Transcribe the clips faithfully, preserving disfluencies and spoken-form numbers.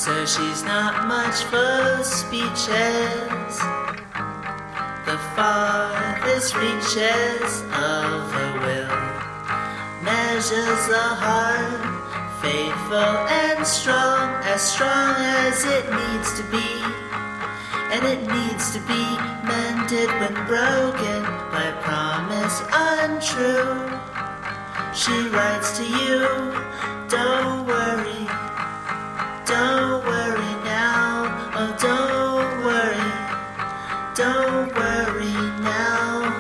so she's not much for speeches. The farthest reaches of her will measures the heart, faithful and strong, as strong as it needs to be. And it needs to be mended when broken by a promise untrue. She writes to you, don't worry, don't worry now, oh don't worry, don't worry now.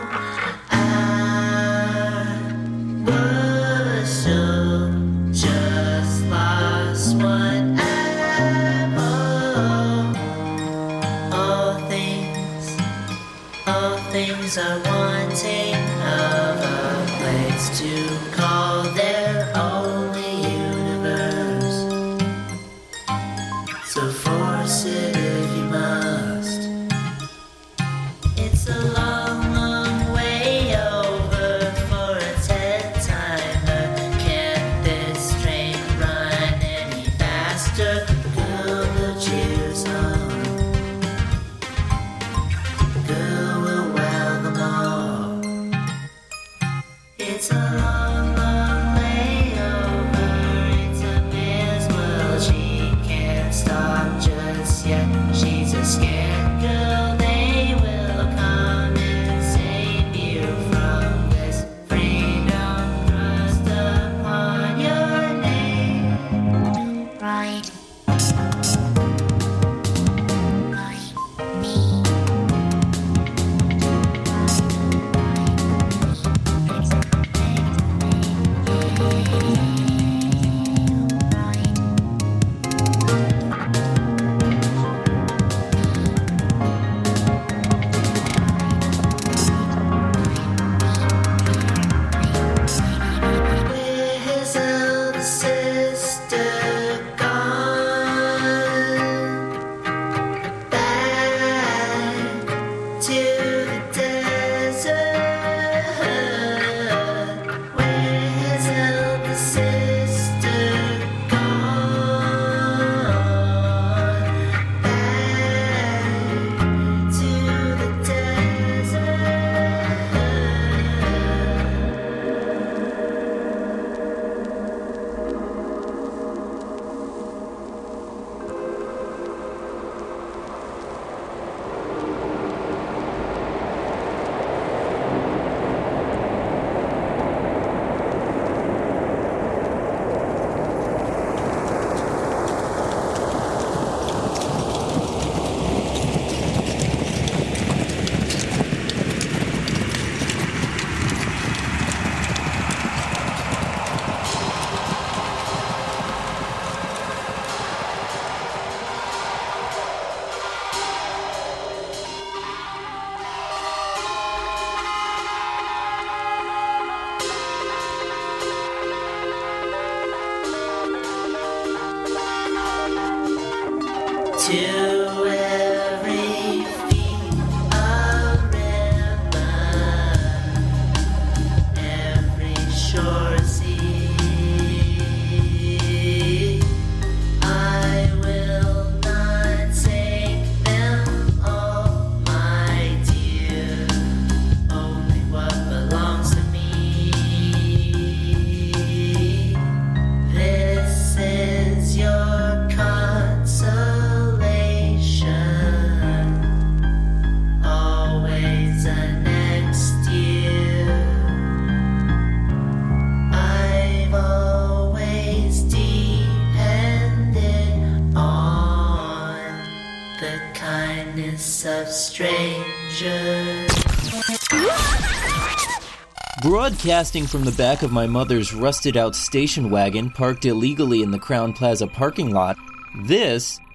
I was so just lost one apple. All things, all things are wanting of a place to call their only universe. So force it if you must. It's a long, long way over for a ten timer. Can't this train run any faster? Girl will choose on. Girl will well them all. It's a long, long way over. It's a man's world. She can't stop just yet. She's a scared girl. They will come and save you from this freedom thrust upon your name. Right. Where's elder sister gone? Back to the desert. Where's elder sister gone? Back to the desert. To every feet a river, every shore sea. I will not take them all, my dear, only what belongs to me. This is your consolation, always a next year. I've always depended on the kindness of strangers. Broadcasting from the back of my mother's rusted-out station wagon parked illegally in the Crowne Plaza parking lot, this